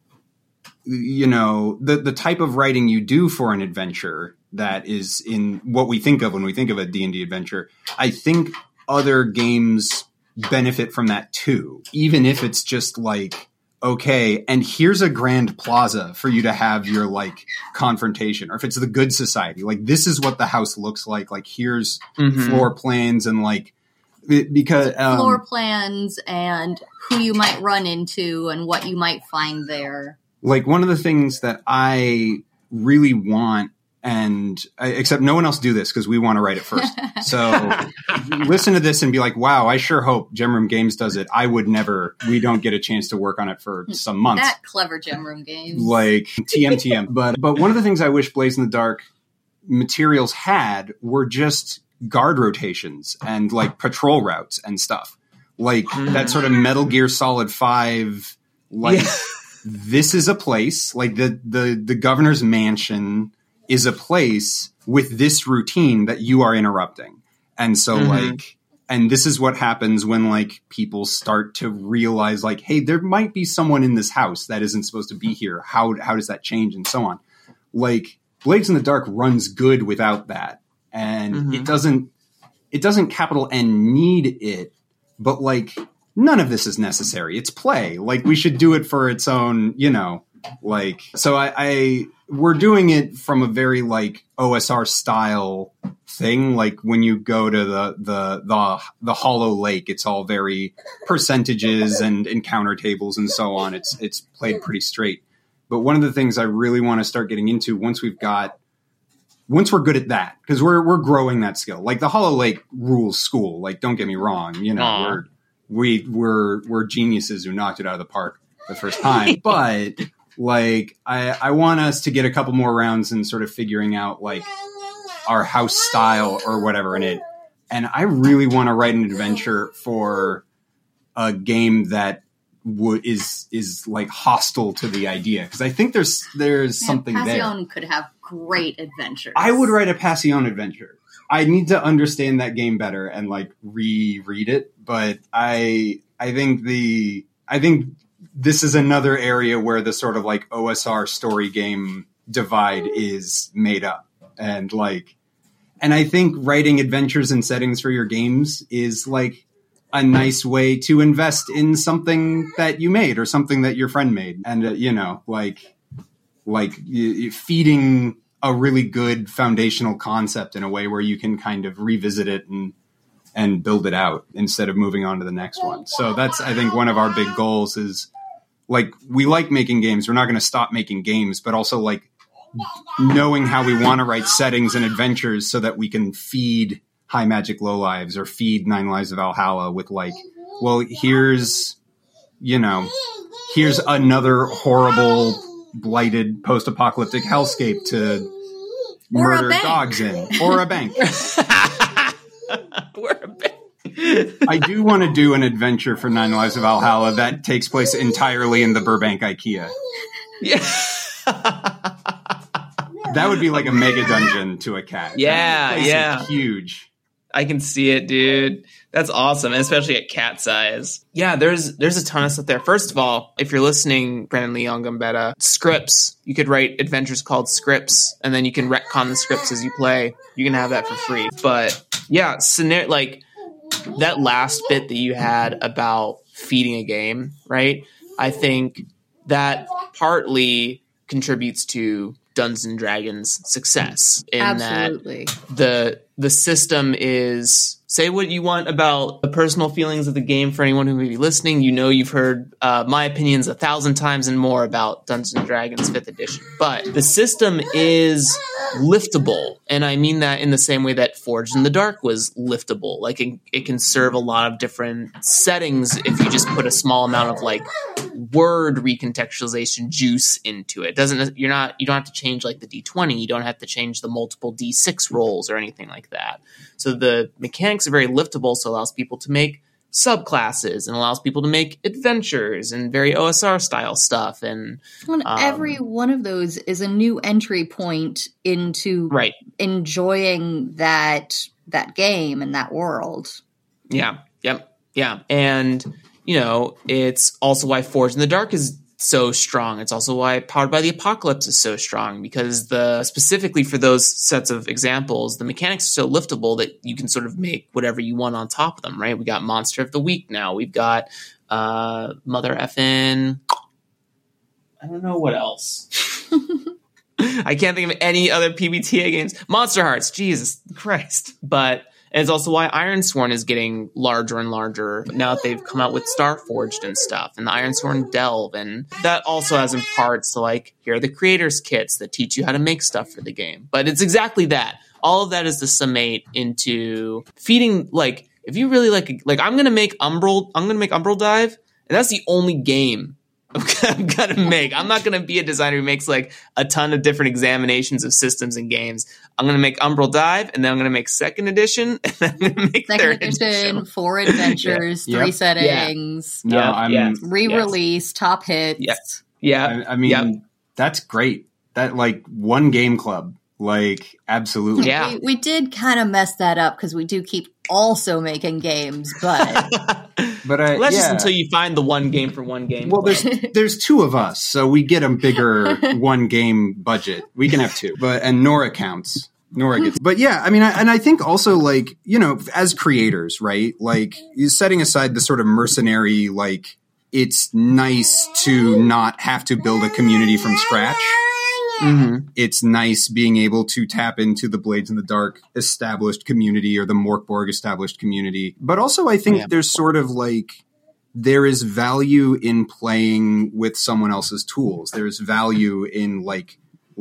you know, the type of writing you do for an adventure that is in what we think of when we think of a D&D adventure. I think other games benefit from that too, even if it's just like, okay, and here's a grand plaza for you to have your like confrontation, or if it's the Good Society, like this is what the house looks like here's floor plans and like, because floor plans and who you might run into and what you might find there. Like one of the things that I really want, except no one else do this because we want to write it first. So listen to this and be like, wow, I sure hope Gemroom Games does it. I would never. We don't get a chance to work on it for some months. That clever Gemroom Games. Like TM. But one of the things I wish Blades in the Dark materials had were just guard rotations and like patrol routes and stuff. Like that sort of Metal Gear Solid 5, like this is a place, like the governor's mansion is a place with this routine that you are interrupting. And so like, and this is what happens when like people start to realize like, hey, there might be someone in this house that isn't supposed to be here. How does that change? And so on. Like Blades in the Dark runs good without that. And it doesn't capital N need it, but like none of this is necessary. It's play. Like we should do it for its own, you know, like, so we're doing it from a very like OSR style thing. Like when you go to the Hollow Lake, it's all very percentages and encounter tables and so on. It's played pretty straight. But one of the things I really want to start getting into once we're good at that, because we're growing that skill. Like the Hollow Lake rules school. Like don't get me wrong, you know, we're geniuses who knocked it out of the park the first time, but. Like, I want us to get a couple more rounds and sort of figuring out, like, our house style or whatever in it. And I really want to write an adventure for a game that is like, hostile to the idea. Because I think there's something there. Passion could have great adventures. I would write a Passion adventure. I need to understand that game better and, like, reread it. But I think this is another area where the sort of like OSR story game divide is made up. And I think writing adventures and settings for your games is like a nice way to invest in something that you made or something that your friend made. And, you know, like feeding a really good foundational concept in a way where you can kind of revisit it and build it out instead of moving on to the next one. So that's, I think, one of our big goals is, like, we like making games. We're not going to stop making games, but also, like, knowing how we want to write settings and adventures so that we can feed High Magic Low Lives or feed 9 Lives of Valhalla with, like, well, here's another horrible, blighted, post-apocalyptic hellscape to murder dogs in. Or a bank. Or a bank. I do want to do an adventure for 9 Lives of Valhalla that takes place entirely in the Burbank IKEA. Yeah. That would be like a mega dungeon to a cat. Yeah, yeah. Huge. I can see it, dude. That's awesome, especially at cat size. Yeah, there's a ton of stuff there. First of all, if you're listening, Brandon Lee on Gambetta, scripts. You could write adventures called scripts, and then you can retcon the scripts as you play. You can have that for free. But yeah, like that last bit that you had about feeding a game, right? I think that partly contributes to Dungeons and Dragons' success in Absolutely. that the system is, say what you want about the personal feelings of the game for anyone who may be listening. You know, you've heard my opinions 1,000 times and more about Dungeons and Dragons 5th edition, but the system is liftable. And I mean that in the same way that Forged in the Dark was liftable. Like it can serve a lot of different settings if you just put a small amount of like word recontextualization juice into it. You don't have to change like the D20. You don't have to change the multiple D6 rolls or anything like that. So the mechanics are very liftable, so it allows people to make subclasses and allows people to make adventures and very OSR style stuff. And every one of those is a new entry point into enjoying that game and that world. Yeah. Yep. Yeah. And you know, it's also why Forged in the Dark is so strong. It's also why Powered by the Apocalypse is so strong, because specifically for those sets of examples, the mechanics are so liftable that you can sort of make whatever you want on top of them, right? We got Monster of the Week now. We've got Mother Effin', I don't know what else. I can't think of any other PBTA games. Monster Hearts, Jesus Christ. But and it's also why Ironsworn is getting larger and larger now that they've come out with Starforged and stuff, and the Ironsworn Delve. And that also has in parts to like, here are the creators kits that teach you how to make stuff for the game. But it's exactly that. All of that is to summate into feeding, like, if you really like I'm going to make Umbral Dive, and that's the only game I'm going to make. I'm not going to be a designer who makes like a ton of different examinations of systems and games. I'm going to make Umbral Dive, and then I'm going to make 2nd edition, and then I'm going to make 3rd edition. 4 adventures, 3 settings, re-release, top hits. I mean, that's great. That like one game club, like absolutely. Yeah. We did kind of mess that up because we do keep also making games, but that's just until you find the one game for one game. Well, there's 2 of us, so we get a bigger one game budget. We can have 2, and Nora counts. Nora gets, but yeah, I mean, I think also like, you know, as creators, right? Like setting aside the sort of mercenary, like it's nice to not have to build a community from scratch. Mm-hmm. It's nice being able to tap into the Blades in the Dark established community or the Morkborg established community. But also I think there's sort of like, there is value in playing with someone else's tools. There's value in like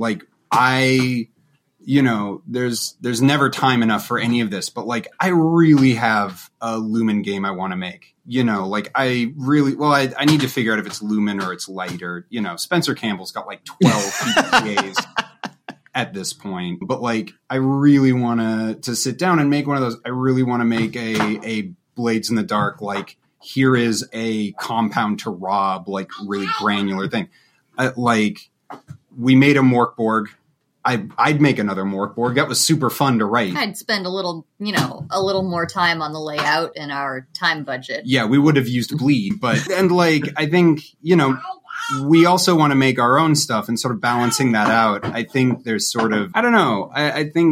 you know, there's never time enough for any of this, but like I really have a Lumen game I want to make. You know, like I need to figure out if it's Lumen or it's Light, or, you know, Spencer Campbell's got like 12 PBTAs at this point. But like I really want to sit down and make one of those. I really want to make a Blades in the Dark, like here is a Compound to Rob, like really granular thing. Like we made a Morkborg. I'd make another Morkborg. That was super fun to write. I'd spend a little more time on the layout and our time budget. Yeah, we would have used Bleed, and like, I think, you know, we also want to make our own stuff and sort of balancing that out. I think there's sort of, I don't know. I think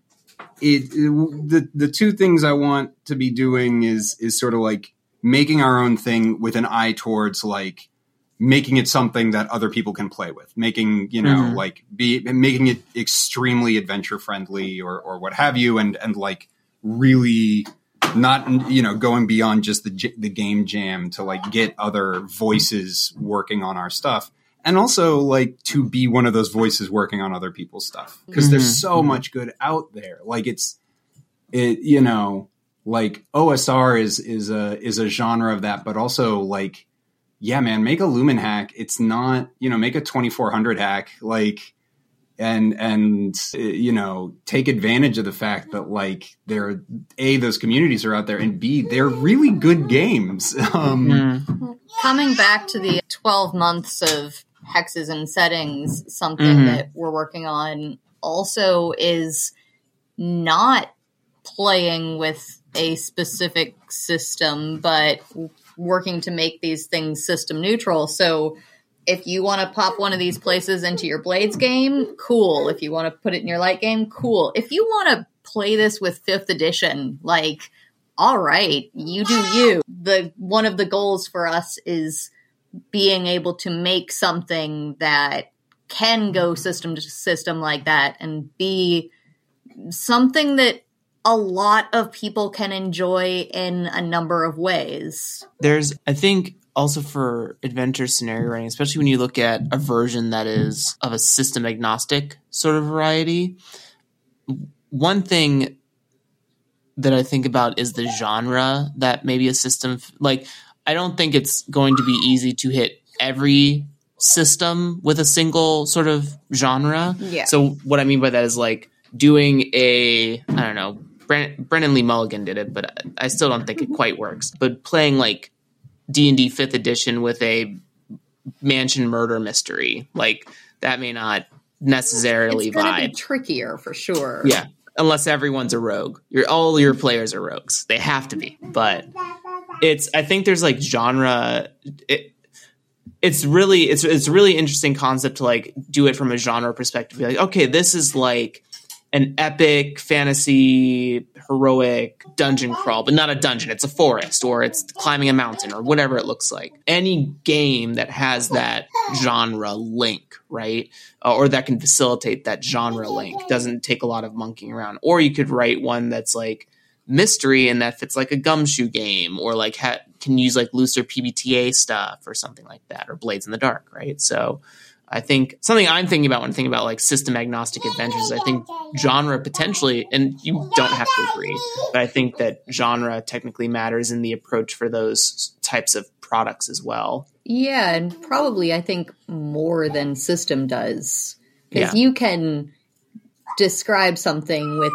the 2 things I want to be doing is sort of like making our own thing with an eye towards like, making it something that other people can play with, making, you know, making it extremely adventure friendly or what have you. And like really not, you know, going beyond just the game jam to like get other voices working on our stuff. And also like to be one of those voices working on other people's stuff. Cause there's so much good out there. Like you know, like OSR is a genre of that, but also like, yeah, man, make a Lumen hack. It's not, you know, make a 2400 hack, like, and you know, take advantage of the fact that like those communities are out there, and B, they're really good games. Coming back to the 12 months of hexes and settings, something that we're working on also is not playing with a specific system, but working to make these things system neutral. So if you want to pop one of these places into your Blades game, cool. If you want to put it in your Light game, cool. If you want to play this with 5th edition, like all right, you do you. One of the goals for us is being able to make something that can go system to system like that and be something that a lot of people can enjoy in a number of ways. There's, I think, also for adventure scenario writing, especially when you look at a version that is of a system agnostic sort of variety, one thing that I think about is the genre that maybe a system, like, I don't think it's going to be easy to hit every system with a single sort of genre. Yeah. So what I mean by that is like doing I don't know, Brennan Lee Mulligan did it, but I still don't think it quite works. But playing like D&D 5th edition with a mansion murder mystery, like that may not necessarily it's gonna vibe. be trickier for sure. Yeah, unless everyone's a rogue. All your players are rogues. They have to be. But I think there's like genre. It's really interesting concept to like do it from a genre perspective. Be like, okay, this is like an epic fantasy heroic dungeon crawl, but not a dungeon. It's a forest, or it's climbing a mountain, or whatever it looks like. Any game that has that genre link, right? Or that can facilitate that genre link doesn't take a lot of monkeying around. Or you could write one that's like mystery and that fits like a Gumshoe game, or like can use like looser PBTA stuff or something like that, or Blades in the Dark, right? So I think something I'm thinking about when thinking about like system agnostic adventures, I think genre potentially, and you don't have to agree, but I think that genre technically matters in the approach for those types of products as well. Yeah, and probably I think more than system does. Because you can describe something with,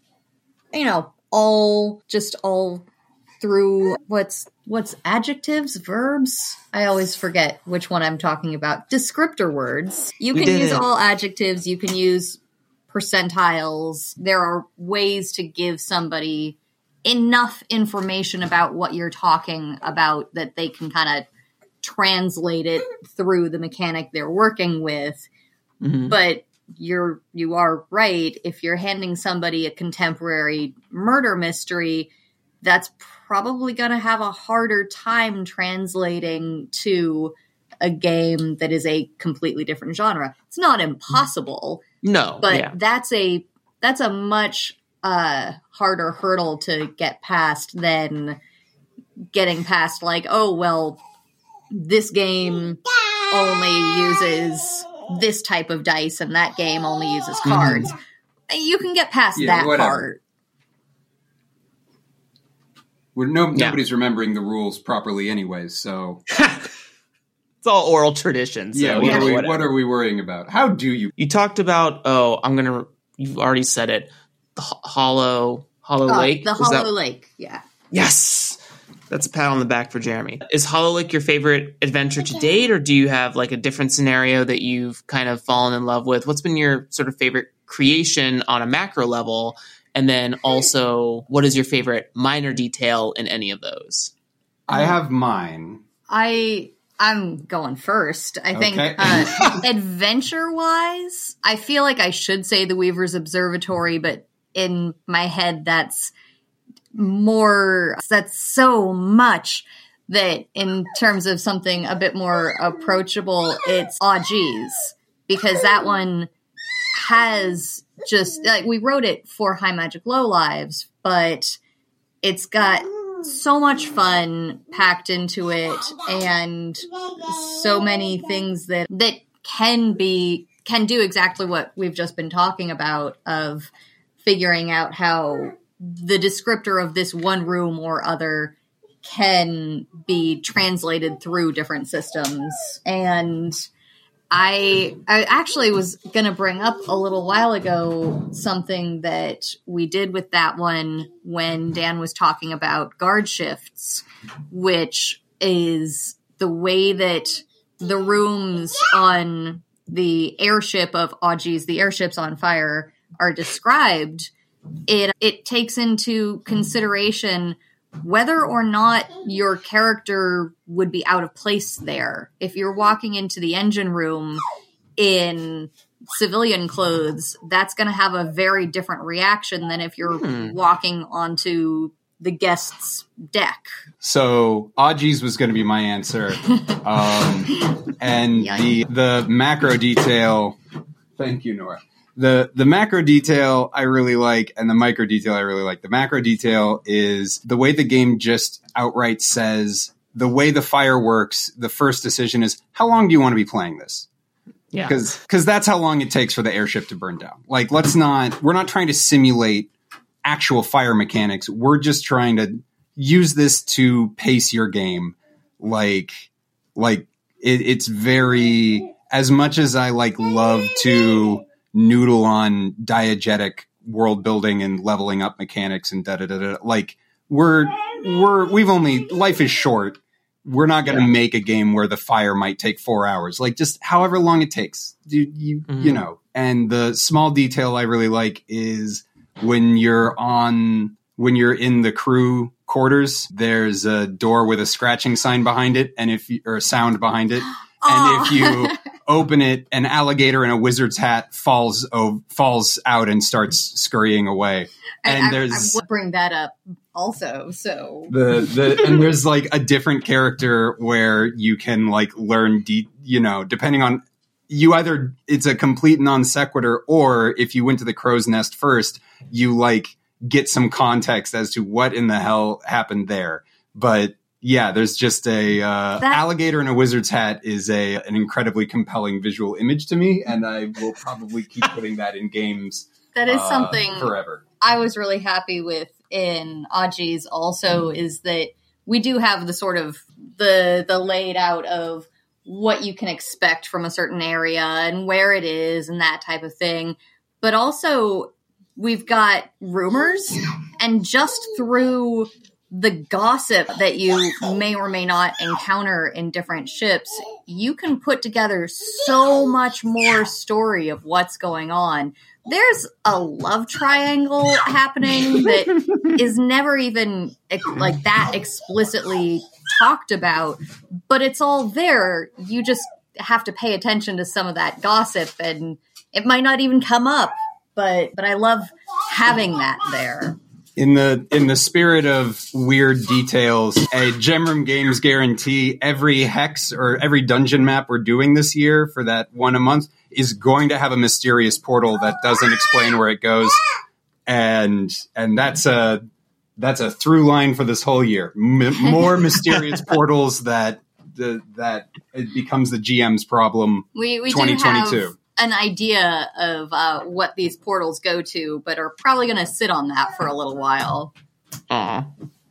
all through what's adjectives, verbs? I always forget which one I'm talking about. Descriptor words. You can use all adjectives. You can use percentiles. There are ways to give somebody enough information about what you're talking about that they can kind of translate it through the mechanic they're working with. Mm-hmm. But you are right. If you're handing somebody a contemporary murder mystery, that's probably going to have a harder time translating to a game that is a completely different genre. It's not impossible. No. But that's a much harder hurdle to get past than getting past like, oh, well, this game only uses this type of dice and that game only uses cards. Mm-hmm. You can get past that part. Nobody's remembering the rules properly anyways, so... It's all oral tradition. So what are we worrying about? How do you... You talked about, you've already said it, the Hollow Lake? The Hollow Lake, yeah. Yes! That's a pat on the back for Jeremy. Is Hollow Lake your favorite adventure to date, or do you have like a different scenario that you've kind of fallen in love with? What's been your sort of favorite creation on a macro level? And then also, what is your favorite minor detail in any of those? I have mine. I'm going first. I think adventure-wise, I feel like I should say the Weaver's Observatory, but in my head that's so much that in terms of something a bit more approachable, it's Aw Geez, because that one has just, like, we wrote it for High Magic Low Lives, but it's got so much fun packed into it and so many things that can do exactly what we've just been talking about, of figuring out how the descriptor of this one room or other can be translated through different systems. And I actually was going to bring up a little while ago something that we did with that one when Dan was talking about guard shifts, which is the way that the rooms on the airship of Aw Geez, the airship's on fire, are described. It takes into consideration whether or not your character would be out of place there. If you're walking into the engine room in civilian clothes, that's going to have a very different reaction than if you're walking onto the guest's deck. So Aji's was going to be my answer. And the macro detail, thank you, Nora. The macro detail I really like, and the micro detail I really like. The macro detail is the way the game just outright says, the way the fire works, the first decision is, how long do you want to be playing this? Yeah. Because that's how long it takes for the airship to burn down. Like, we're not trying to simulate actual fire mechanics. We're just trying to use this to pace your game. It's very, as much as I love to noodle on diegetic world building and leveling up mechanics and life is short. We're not going to make a game where the fire might take 4 hours, just however long it takes, you know. And the small detail I really like is when you're in the crew quarters, there's a door with a scratching sign behind it or a sound behind it. And if you open it, an alligator in a wizard's hat falls out and starts scurrying away. And I would bring that up also. So and there's a different character where you can learn depending on it's a complete non sequitur, or if you went to the crow's nest first, you get some context as to what in the hell happened there. But yeah, there's just alligator in a wizard's hat is an incredibly compelling visual image to me, and I will probably keep putting that in games. That is something forever. I was really happy with in Aji's also is that we do have the sort of the laid out of what you can expect from a certain area and where it is and that type of thing. But also we've got rumors, and just through the gossip that you may or may not encounter in different ships, you can put together so much more story of what's going on. There's a love triangle happening that is never even that explicitly talked about, but it's all there. You just have to pay attention to some of that gossip, and it might not even come up, but I love having that there. In the spirit of weird details, a Gemroom Games guarantee every hex or every dungeon map we're doing this year for that one a month is going to have a mysterious portal that doesn't explain where it goes, and that's a through line for this whole year. More mysterious portals that it becomes the GM's problem. We 2022. do have an idea of what these portals go to, but are probably going to sit on that for a little while. Aw.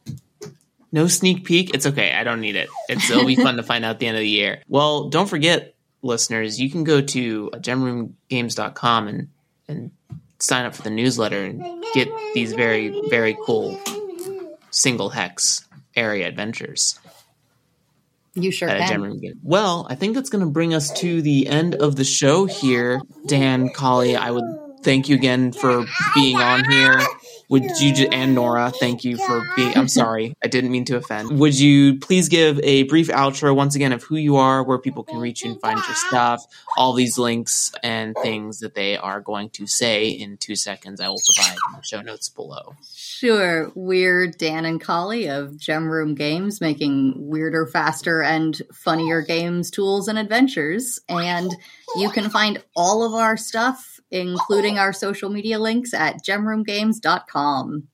No sneak peek? It's okay. I don't need it. It'll be fun to find out at the end of the year. Well, don't forget, listeners, you can go to gemroomgames.com and sign up for the newsletter and get these very, very cool single hex area adventures. You sure can. Well, I think that's going to bring us to the end of the show here. Dan, Kali, I would thank you again for being on here. And Nora, thank you for being... I'm sorry, I didn't mean to offend. Would you please give a brief outro once again of who you are, where people can reach you and find your stuff, all these links and things that they are going to say in 2 seconds I will provide in the show notes below. Sure. We're Dan and Kali of Gemroom Games, making weirder, faster, and funnier games, tools, and adventures. And you can find all of our stuff, including our social media links, at gemroomgames.com.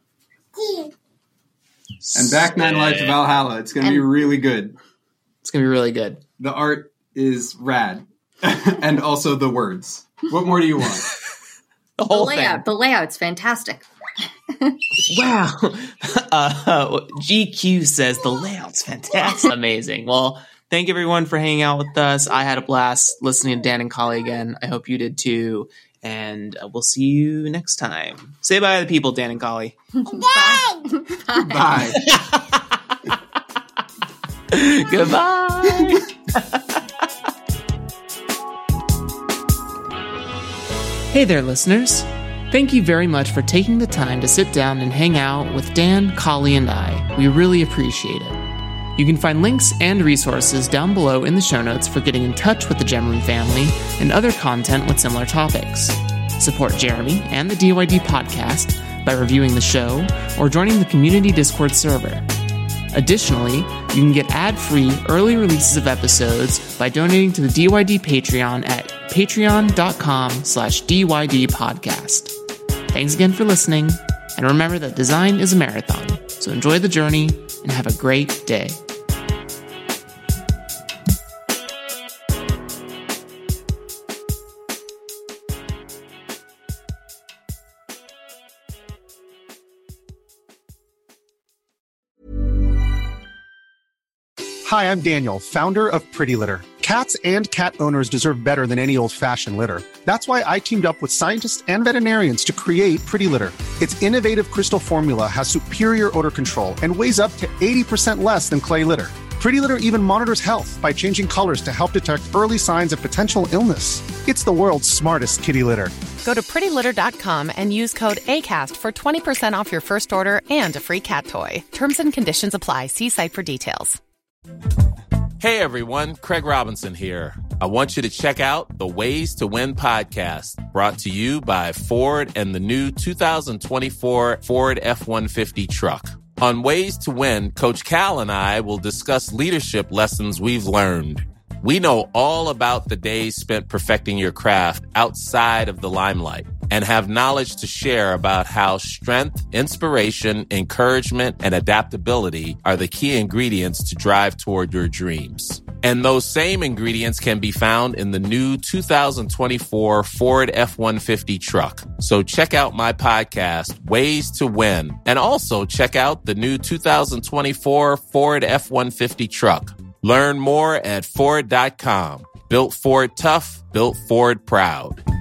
And back 9 Lives of Valhalla. It's going to be really good. It's going to be really good. The art is rad. And also the words. What more do you want? The whole layout. thing. The layout's fantastic. Wow. GQ says the layout's fantastic. Amazing. Well, thank everyone for hanging out with us. I had a blast listening to Dan and Kali again. I hope you did too. And we'll see you next time. Say bye to the people, Dan and Kali. Bye. Bye. Goodbye. Hey there, listeners. Thank you very much for taking the time to sit down and hang out with Dan, Kali, and I. We really appreciate it. You can find links and resources down below in the show notes for getting in touch with the Gemroom family and other content with similar topics. Support Jeremy and the DYD podcast by reviewing the show or joining the community Discord server. Additionally, you can get ad-free early releases of episodes by donating to the DYD Patreon at patreon.com/DYD podcast. Thanks again for listening, and remember that design is a marathon, so enjoy the journey and have a great day. Hi, I'm Daniel, founder of Pretty Litter. Cats and cat owners deserve better than any old-fashioned litter. That's why I teamed up with scientists and veterinarians to create Pretty Litter. Its innovative crystal formula has superior odor control and weighs up to 80% less than clay litter. Pretty Litter even monitors health by changing colors to help detect early signs of potential illness. It's the world's smartest kitty litter. Go to prettylitter.com and use code ACAST for 20% off your first order and a free cat toy. Terms and conditions apply. See site for details. Hey everyone, Craig Robinson here. I want you to check out the Ways to Win podcast, brought to you by Ford and the new 2024 Ford F-150 truck. On Ways to Win, Coach Cal and I will discuss leadership lessons we've learned. We know all about the days spent perfecting your craft outside of the limelight and have knowledge to share about how strength, inspiration, encouragement, and adaptability are the key ingredients to drive toward your dreams. And those same ingredients can be found in the new 2024 Ford F-150 truck. So check out my podcast, Ways to Win, and also check out the new 2024 Ford F-150 truck. Learn more at Ford.com. Built Ford tough, built Ford proud.